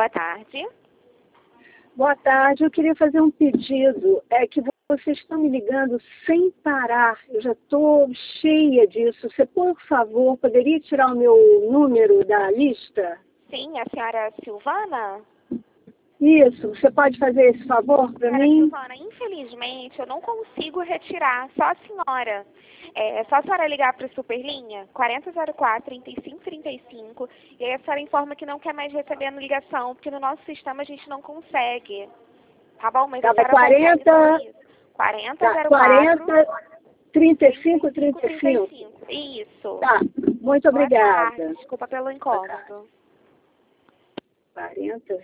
Boa tarde. Boa tarde, eu queria fazer um pedido. É que vocês estão me ligando sem parar. Eu já estou cheia disso. Você, por favor, poderia tirar o meu número da lista? Sim, a senhora Silvana? Isso, você pode fazer esse favor para Senhora mim? Silvana, infelizmente eu não consigo retirar, só a senhora. É só a senhora ligar para a Superlinha, 4004-3535, e aí a senhora informa que não quer mais receber a ligação, porque no nosso sistema a gente não consegue. Tá bom? Mas a Tá, senhora 40, consegue isso. tá, 4004 40, 35, 35. 35. Isso. Tá, muito Boa tarde. obrigada. Desculpa pelo Boa tarde. incômodo. 40,